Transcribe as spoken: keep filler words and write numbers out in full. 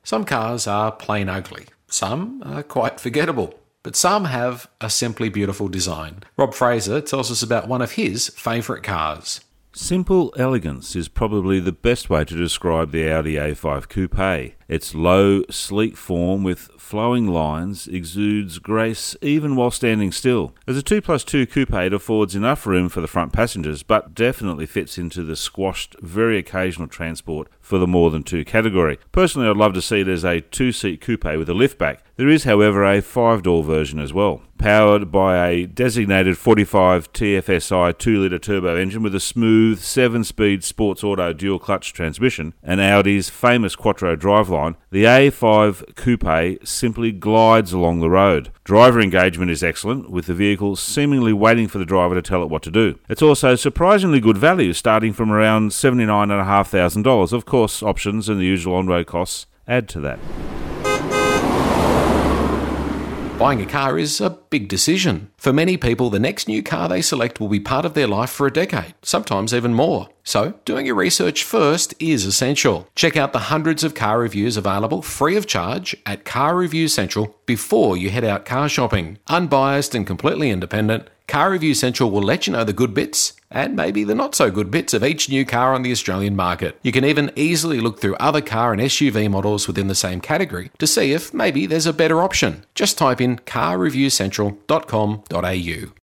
Some cars are plain ugly. Some are quite forgettable. But some have a simply beautiful design. Rob Fraser tells us about one of his favourite cars. Simple elegance is probably the best way to describe the Audi A five Coupe. Its low, sleek form with flowing lines exudes grace even while standing still. As a two plus two coupe, it affords enough room for the front passengers, but definitely fits into the squashed, very occasional transport for the more than two category. Personally, I'd love to see it as a two-seat coupe with a liftback. There is, however, a five-door version as well. Powered by a designated forty-five T F S I two litre turbo engine with a smooth seven-speed sports auto dual-clutch transmission and Audi's famous Quattro driveline, the A five Coupe simply glides along the road. Driver engagement is excellent, with the vehicle seemingly waiting for the driver to tell it what to do. It's also surprisingly good value, starting from around seventy-nine thousand five hundred dollars. Of course, options and the usual on-road costs add to that. Buying a car is a big decision. For many people, the next new car they select will be part of their life for a decade, sometimes even more. So, doing your research first is essential. Check out the hundreds of car reviews available free of charge at Car Review Central before you head out car shopping. Unbiased and completely independent, Car Review Central will let you know the good bits and maybe the not so good bits of each new car on the Australian market. You can even easily look through other car and S U V models within the same category to see if maybe there's a better option. Just type in car review central dot com dot a u.